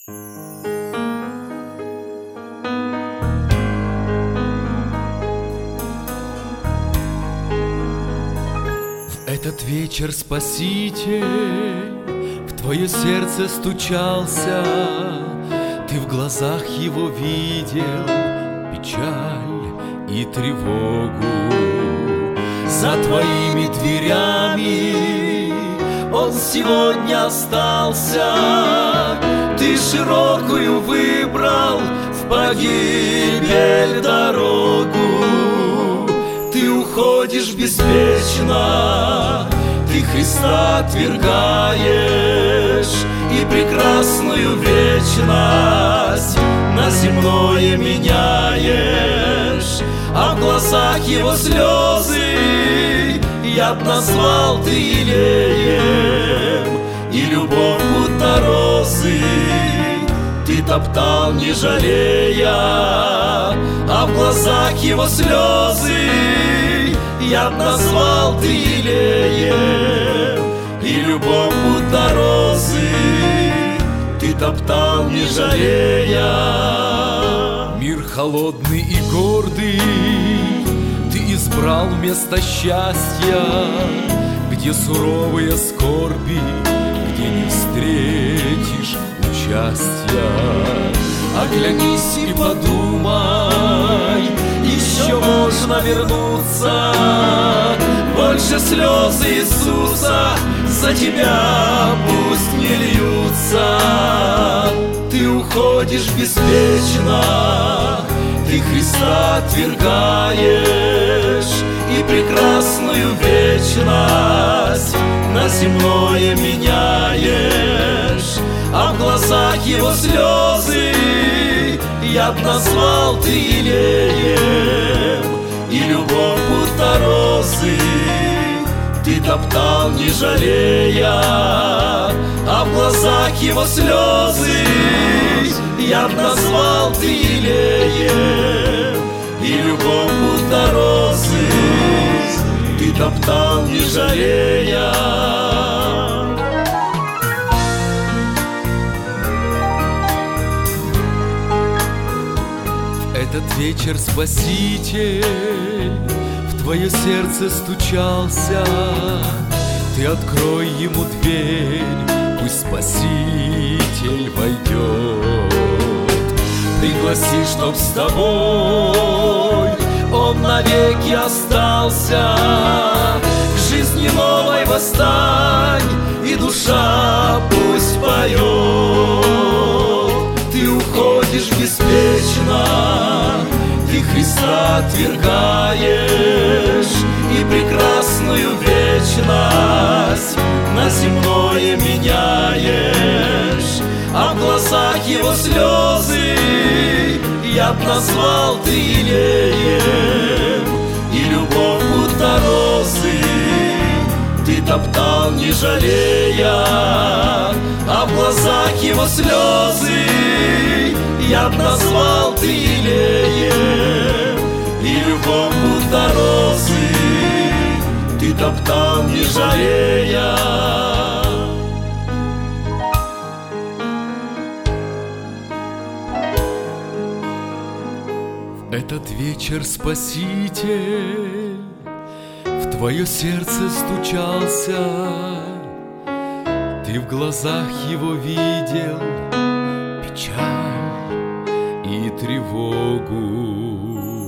Этот вечер Спаситель в твое сердце стучался, ты в глазах его видел печаль и тревогу. За твоими дверями он сегодня остался, ты широкую выбрал в погибель дорогу. Ты уходишь беспечно, ты Христа отвергаешь и прекрасную вечность на земное меняешь. А в глазах его слезы я б назвал ты елеем, и любовь будто розы ты топтал не жалея. А в глазах его слезы я б назвал ты елеем, и любовь будто розы ты топтал не жалея. Мир холодный и гордый ты избрал вместо счастья, где суровые скорби, где не встретишь участья. Оглянись и подумай, еще можно вернуться. Больше слез Иисуса за тебя пусть не льются. Ты уходишь беспечно, ты Христа отвергаешь и прекрасную вечность на земное меняешь. А в глазах его слезы я б назвал ты елеем, и любовь будто розы ты топтал не жалея. А в глазах его слезы я б назвал ты елеем, и любовь будто розы ты топтал не жалея. Этот вечер Спаситель в твое сердце стучался, ты открой ему дверь, пусть Спаситель войдет. Пригласи, чтоб с тобой он навеки остался. К жизни новой восстань, и душа пусть поет. Ты уходишь беспечно, ты Христа отвергаешь и прекрасную вечность на земное меняешь. А в глазах его слезы я б назвал ты елеем, и любовь будто розы ты топтал не жалея. А в глазах его слезы я б назвал ты елеем, и любовь будто розы ты топтал не жалея. Этот вечер Спаситель в твое сердце стучался, ты в глазах его видел печаль и тревогу.